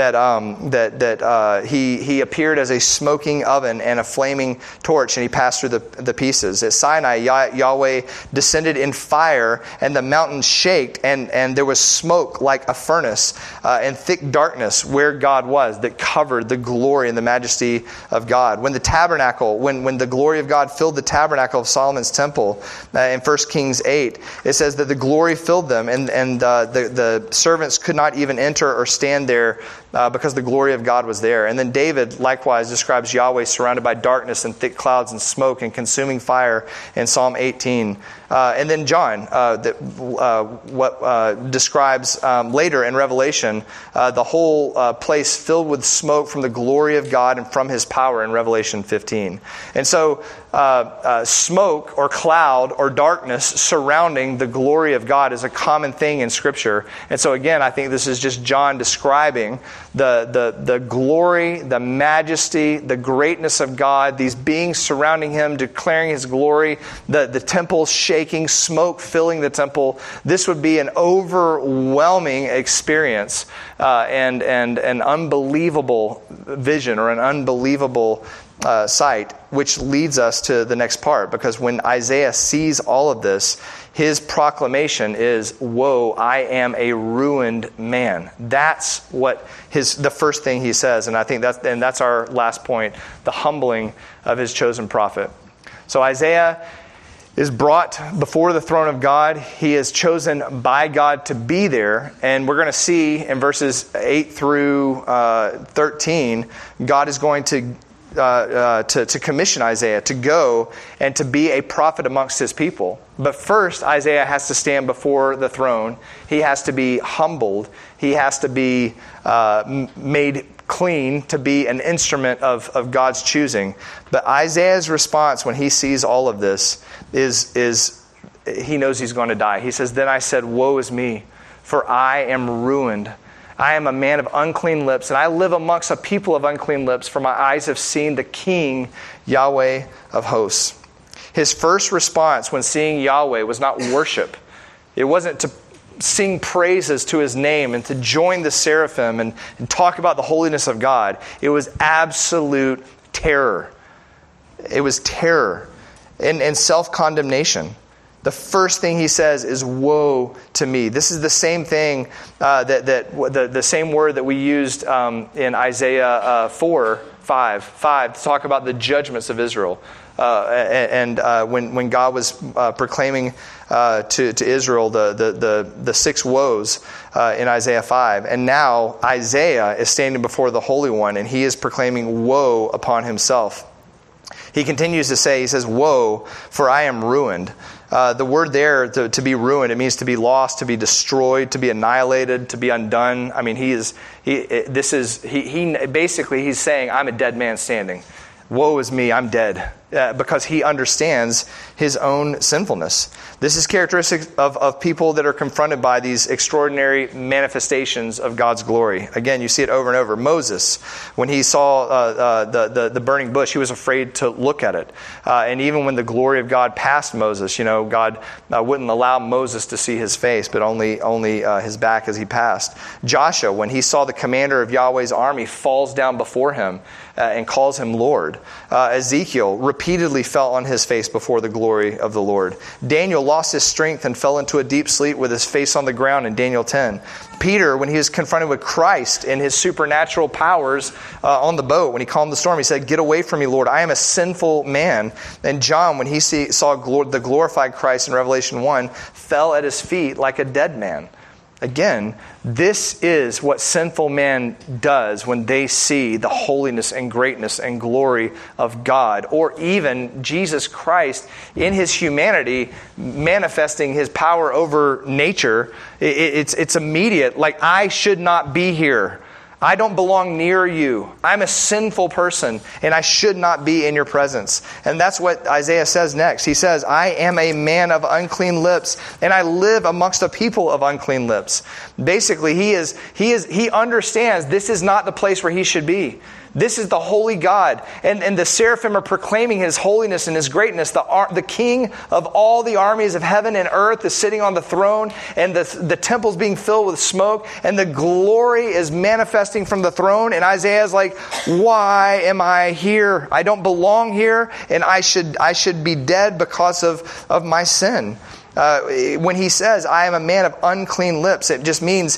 [SPEAKER 1] that he appeared as a smoking oven and a flaming torch, and he passed through the pieces. At Sinai, Yahweh descended in fire, and the mountains shaked, and there was smoke like a furnace, and thick darkness where God was that covered the glory and the majesty of God. When the tabernacle, when the glory of God filled the tabernacle of Solomon's temple, in 1 Kings 8, it says that the glory filled them, and the servants could not even enter or stand there because the glory of God was there. And then David likewise describes Yahweh surrounded by darkness and thick clouds and smoke and consuming fire in Psalm 18. And then John describes later in Revelation the whole place filled with smoke from the glory of God and from his power in Revelation 15. And so smoke or cloud or darkness surrounding the glory of God is a common thing in Scripture. And so again, I think this is just John describing the glory, the majesty, the greatness of God, these beings surrounding him, declaring his glory, the temple shaking, smoke filling the temple. This would be an overwhelming experience and an unbelievable vision or an unbelievable sight, which leads us to the next part, because when Isaiah sees all of this, his proclamation is, "Woe, I am a ruined man." That's what the first thing he says, and I think that's our last point, the humbling of his chosen prophet. So Isaiah is brought before the throne of God. He is chosen by God to be there. And we're going to see in verses 8 through 13, God is going to commission Isaiah to go and to be a prophet amongst his people. But first, Isaiah has to stand before the throne. He has to be humbled. He has to be made clean to be an instrument of God's choosing. But Isaiah's response when he sees all of this is he knows he's going to die. He says, "Then I said, woe is me, for I am ruined. I am a man of unclean lips, and I live amongst a people of unclean lips, for my eyes have seen the King, Yahweh of hosts." His first response when seeing Yahweh was not worship. It wasn't to sing praises to his name and to join the seraphim and talk about the holiness of God. It was absolute terror. It was terror and self-condemnation. The first thing he says is, "Woe to me." This is the same thing, the same word that we used in Isaiah 4:5 to talk about the judgments of Israel. When God was proclaiming to Israel the 6 woes in Isaiah 5. And now Isaiah is standing before the Holy One, and he is proclaiming woe upon himself. He continues to say, he says, "Woe, for I am ruined." The word there, to be ruined, it means to be lost, to be destroyed, to be annihilated, to be undone. I mean, he's saying, "I'm a dead man standing. Woe is me, I'm dead." Because he understands his own sinfulness. This is characteristic of people that are confronted by these extraordinary manifestations of God's glory. Again, you see it over and over. Moses, when he saw the burning bush, he was afraid to look at it. And even when the glory of God passed Moses, God wouldn't allow Moses to see his face, but only his back as he passed. Joshua, when he saw the commander of Yahweh's army, falls down before him and calls him Lord. Ezekiel repeatedly fell on his face before the glory of the Lord. Daniel lost his strength and fell into a deep sleep with his face on the ground in Daniel 10. Peter, when he was confronted with Christ in his supernatural powers on the boat, when he calmed the storm, he said, "Get away from me, Lord, I am a sinful man." And John, when he saw the glorified Christ in Revelation 1, fell at his feet like a dead man. Again, this is what sinful man does when they see the holiness and greatness and glory of God, or even Jesus Christ in his humanity manifesting his power over nature. It's immediate. Like, I should not be here. I don't belong near you. I'm a sinful person, and I should not be in your presence. And that's what Isaiah says next. He says, I am a man of unclean lips, and I live amongst a people of unclean lips. Basically, he understands this is not the place where he should be. This is the holy God. And the seraphim are proclaiming his holiness and his greatness. The king of all the armies of heaven and earth is sitting on the throne, and the temple's being filled with smoke, and the glory is manifesting from the throne. And Isaiah is like, why am I here? I don't belong here, and I should be dead because of my sin. When he says, I am a man of unclean lips, it just means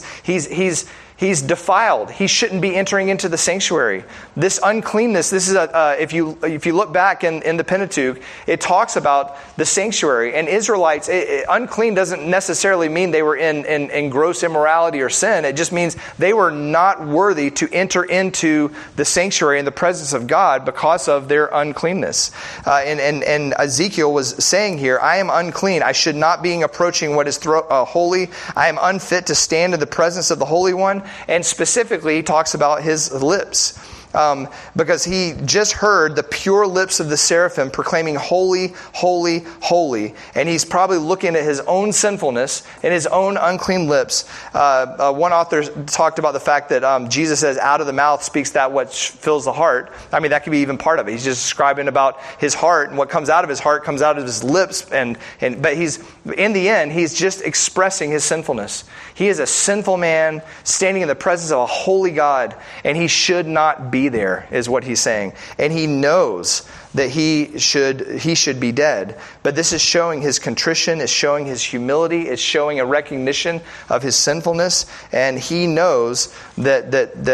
[SPEAKER 1] he's defiled. He shouldn't be entering into the sanctuary. This uncleanness, this is if you look back in the Pentateuch, it talks about the sanctuary. And Israelites, unclean doesn't necessarily mean they were in gross immorality or sin. It just means they were not worthy to enter into the sanctuary in the presence of God because of their uncleanness. And Ezekiel was saying here, I am unclean. I should not be approaching what is holy. I am unfit to stand in the presence of the Holy One. And specifically, he talks about his lips. Because he just heard the pure lips of the seraphim proclaiming, holy, holy, holy. And he's probably looking at his own sinfulness and his own unclean lips. One author talked about the fact that Jesus says, out of the mouth speaks that which fills the heart. I mean, that could be even part of it. He's just describing about his heart, and what comes out of his heart comes out of his lips. But he's, in the end, he's just expressing his sinfulness. He is a sinful man standing in the presence of a holy God, and he should not be there, is what he's saying. And he knows that he should be dead. But this is showing his contrition, it's showing his humility, it's showing a recognition of his sinfulness, and he knows that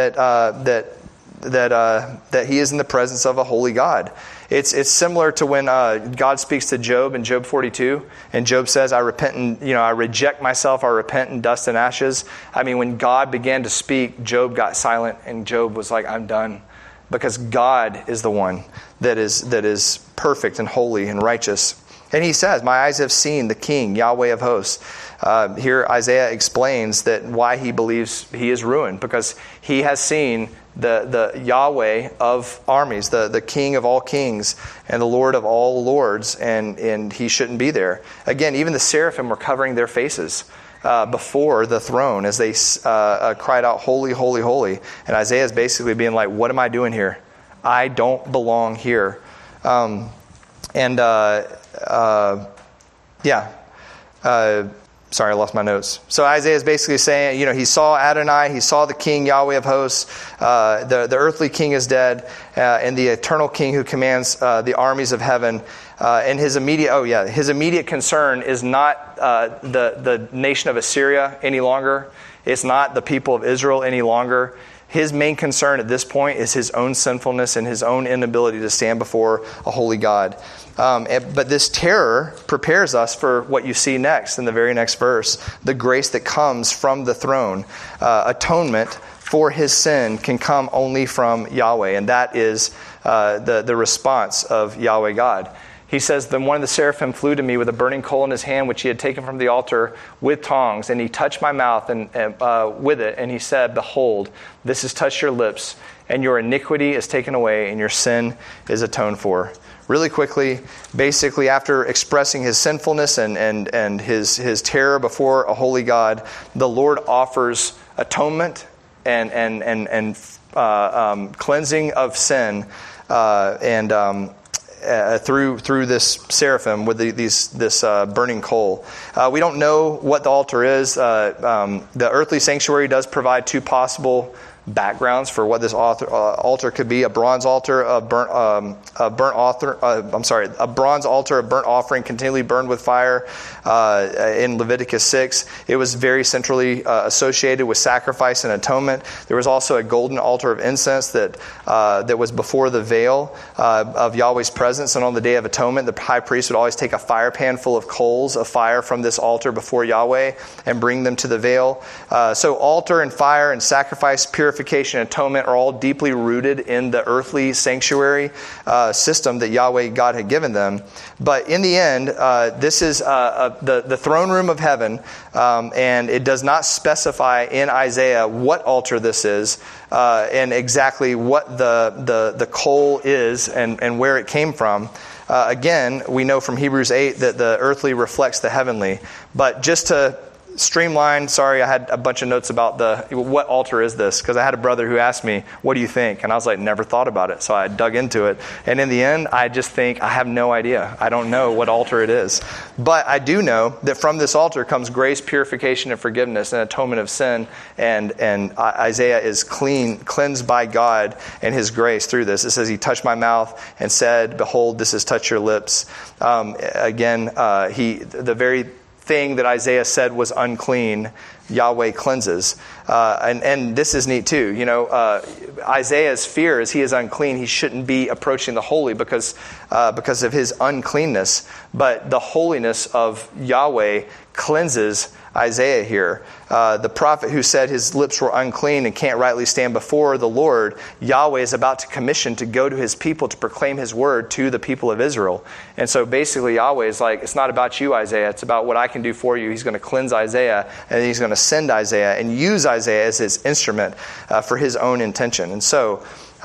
[SPEAKER 1] he is in the presence of a holy God. It's similar to when God speaks to Job in Job 42, and Job says, I reject myself, I repent in dust and ashes. I mean, when God began to speak, Job got silent, and Job was like, I'm done. Because God is the one that is perfect and holy and righteous. And he says, my eyes have seen the King, Yahweh of hosts. Here Isaiah explains that why he believes he is ruined, because he has seen the Yahweh of armies, the King of all kings and the Lord of all lords, and he shouldn't be there. Again, even the seraphim were covering their faces before the throne as they cried out, holy, holy, holy. And Isaiah is basically being like, what am I doing here? I don't belong here. Sorry, I lost my notes. So Isaiah is basically saying, he saw Adonai, he saw the King, Yahweh of hosts. The earthly king is dead, and the eternal King who commands the armies of heaven. And his immediate concern is not the nation of Assyria any longer. It's not the people of Israel any longer. His main concern at this point is his own sinfulness and his own inability to stand before a holy God. But this terror prepares us for what you see next in the very next verse, the grace that comes from the throne. Atonement for his sin can come only from Yahweh, and that is the response of Yahweh God. He says, then one of the seraphim flew to me with a burning coal in his hand, which he had taken from the altar with tongs, and he touched my mouth and with it, and he said, behold, this has touched your lips, and your iniquity is taken away, and your sin is atoned for. Really quickly, basically after expressing his sinfulness and his terror before a holy God, the Lord offers atonement and cleansing of sin through this seraphim with this burning coal. We don't know what the altar is. The earthly sanctuary does provide two possible
[SPEAKER 2] backgrounds for what this altar could be. A bronze altar of a bronze altar of burnt offering continually burned with fire in Leviticus 6. It was very centrally associated with sacrifice and atonement. There was also a golden altar of incense that was before the veil of Yahweh's presence. And on the Day of Atonement, the high priest would always take a fire pan full of coals of fire from this altar before Yahweh and bring them to the veil. So altar and fire and sacrifice, purification, and atonement are all deeply rooted in the earthly sanctuary system that Yahweh God had given them. But in the end, this is the throne room of heaven, and it does not specify in Isaiah what altar this is and exactly what the coal is and where it came from. Again, we know from Hebrews 8 that the earthly reflects the heavenly. But just to streamline, sorry, I had a bunch of notes about what altar is this, because I had a brother who asked me, what do you think? And I was like, never thought about it. So I dug into it. And in the end, I just think, I have no idea. I don't know what altar it is. But I do know that from this altar comes grace, purification, and forgiveness, and atonement of sin. And Isaiah is cleansed by God and his grace through this. It says, he touched my mouth and said, behold, this has touched your lips. The very thing that Isaiah said was unclean, Yahweh cleanses. And this is neat too. Isaiah's fear is he is unclean. He shouldn't be approaching the holy because of his uncleanness. But the holiness of Yahweh cleanses Isaiah here. The prophet who said his lips were unclean and can't rightly stand before the Lord, Yahweh is about to commission to go to his people to proclaim his word to the people of Israel. And so basically Yahweh is like, it's not about you, Isaiah. It's about what I can do for you. He's going to cleanse Isaiah, and he's going to send Isaiah and use Isaiah as his instrument for his own intention. And so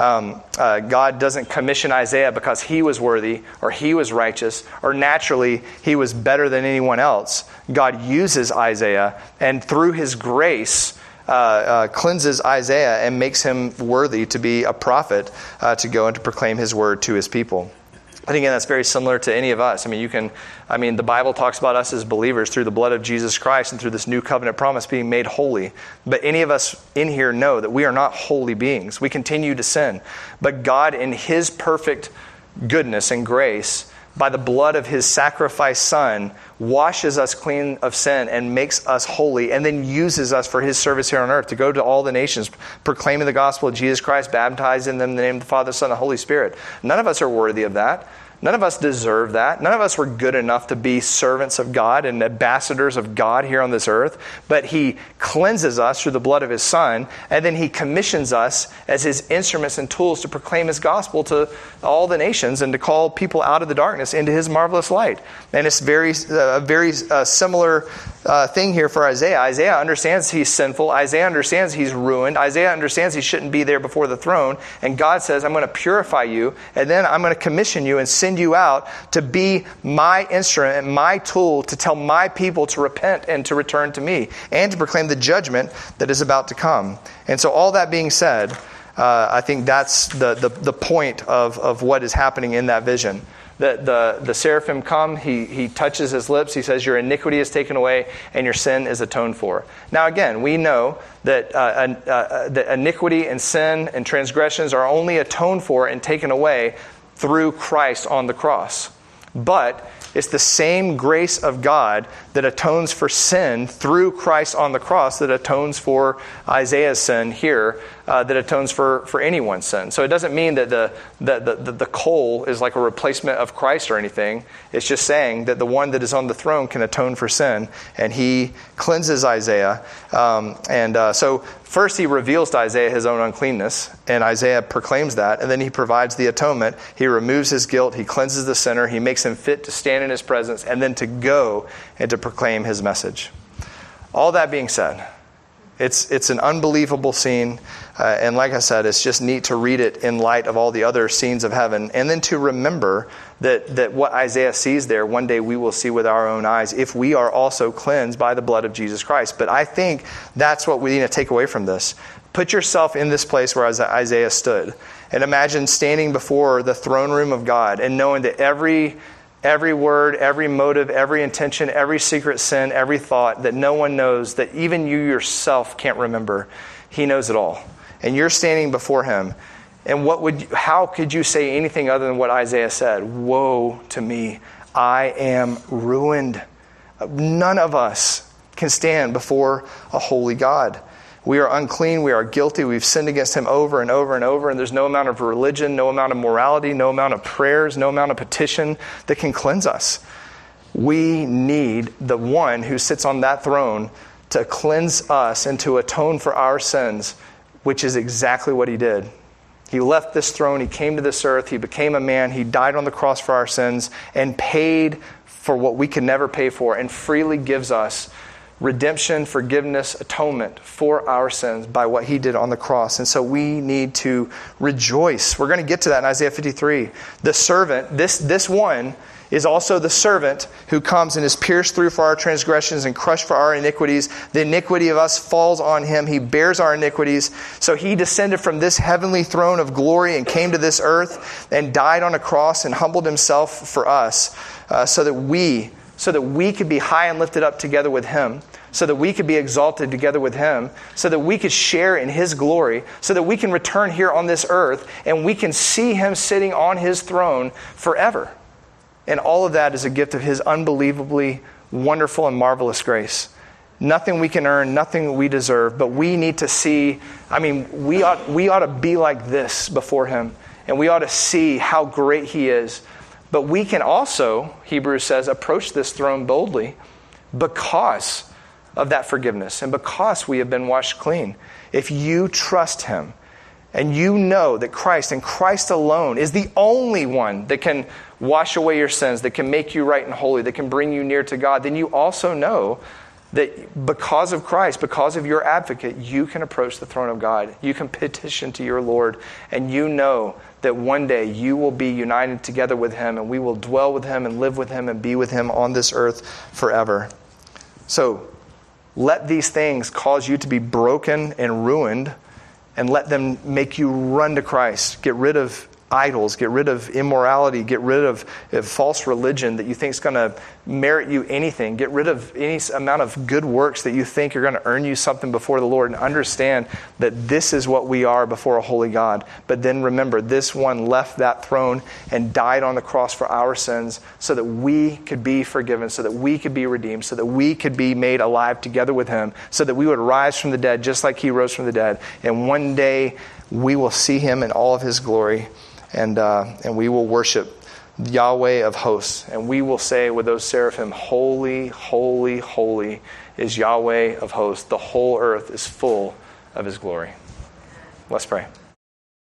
[SPEAKER 2] God doesn't commission Isaiah because he was worthy or he was righteous or naturally he was better than anyone else. God uses Isaiah and through his grace cleanses Isaiah and makes him worthy to be a prophet to go and to proclaim his word to his people. And again, that's very similar to any of us. The Bible talks about us as believers through the blood of Jesus Christ and through this new covenant promise being made holy. But any of us in here know that we are not holy beings. We continue to sin. But God, in his perfect goodness and grace, by the blood of his sacrificed Son, washes us clean of sin and makes us holy, and then uses us for his service here on earth to go to all the nations, proclaiming the gospel of Jesus Christ, baptizing them in the name of the Father, Son, and the Holy Spirit. None of us are worthy of that. None of us deserve that. None of us were good enough to be servants of God and ambassadors of God here on this earth. But he cleanses us through the blood of his Son, and then he commissions us as his instruments and tools to proclaim his gospel to all the nations and to call people out of the darkness into his marvelous light. And it's a very similar thing here for Isaiah. Isaiah understands he's sinful. Isaiah understands he's ruined. Isaiah understands he shouldn't be there before the throne. And God says, I'm going to purify you, and then I'm going to commission you and send you out to be my instrument and my tool to tell my people to repent and to return to me and to proclaim the judgment that is about to come. And so all that being said, I think that's the point of what is happening in that vision. The seraphim come, he touches his lips, he says, your iniquity is taken away and your sin is atoned for. Now again, we know that iniquity and sin and transgressions are only atoned for and taken away through Christ on the cross. But it's the same grace of God that atones for sin through Christ on the cross that atones for Isaiah's sin here, that atones for anyone's sin. So it doesn't mean that the coal is like a replacement of Christ or anything. It's just saying that the one that is on the throne can atone for sin, and he cleanses Isaiah. So first he reveals to Isaiah his own uncleanness, and Isaiah proclaims that, and then he provides the atonement. He removes his guilt, he cleanses the sinner, he makes him fit to stand in his presence, and then to go and to proclaim his message. All that being said, it's an unbelievable scene, and like I said, it's just neat to read it in light of all the other scenes of heaven, and then to remember that what Isaiah sees there, one day we will see with our own eyes if we are also cleansed by the blood of Jesus Christ. But I think that's what we need to take away from this. Put yourself in this place where Isaiah stood, and imagine standing before the throne room of God and knowing that every word, every motive, every intention, every secret sin, every thought that no one knows, that even you yourself can't remember, he knows it all.
[SPEAKER 1] and you're standing before him. And how could you say anything other than what Isaiah said? Woe to me, I am ruined. None of us can stand before a holy God. We are unclean, we are guilty, we've sinned against him over and over and over, and there's no amount of religion, no amount of morality, no amount of prayers, no amount of petition that can cleanse us. We need the one who sits on that throne to cleanse us and to atone for our sins, which is exactly what he did. He left this throne, he came to this earth, he became a man, he died on the cross for our sins, and paid for what we could never pay for, and freely gives us redemption, forgiveness, atonement for our sins by what he did on the cross. And so we need to rejoice. We're going to get to that in Isaiah 53. The servant, this one is also the servant who comes and is pierced through for our transgressions and crushed for our iniquities. The iniquity of us falls on him. He bears our iniquities. So he descended from this heavenly throne of glory and came to this earth and died on a cross and humbled himself for us so that we could be high and lifted up together with him, so that we could be exalted together with him, so that we could share in his glory, so that we can return here on this earth and we can see him sitting on his throne forever. And all of that is a gift of his unbelievably wonderful and marvelous grace. Nothing we can earn, nothing we deserve, but we need to see, we ought to be like this before him, and we ought to see how great he is. But we can also, Hebrews says, approach this throne boldly because of that forgiveness and because we have been washed clean. If you trust him and you know that Christ and Christ alone is the only one that can wash away your sins, that can make you right and holy, that can bring you near to God, then you also know that because of Christ, because of your advocate, you can approach the throne of God. You can petition to your Lord, and you know that one day you will be united together with him, and we will dwell with him and live with him and be with him on this earth forever. So let these things cause you to be broken and ruined, and let them make you run to Christ. Get rid of idols, get rid of immorality, get rid of false religion that you think is going to merit you anything. Get rid of any amount of good works that you think are going to earn you something before the Lord, and understand that this is what we are before a holy God. But then remember, this one left that throne and died on the cross for our sins so that we could be forgiven, so that we could be redeemed, so that we could be made alive together with him, so that we would rise from the dead just like he rose from the dead. And one day we will see him in all of his glory. And we will worship Yahweh of hosts. And we will say with those seraphim, holy, holy, holy is Yahweh of hosts. The whole earth is full of his glory. Let's pray.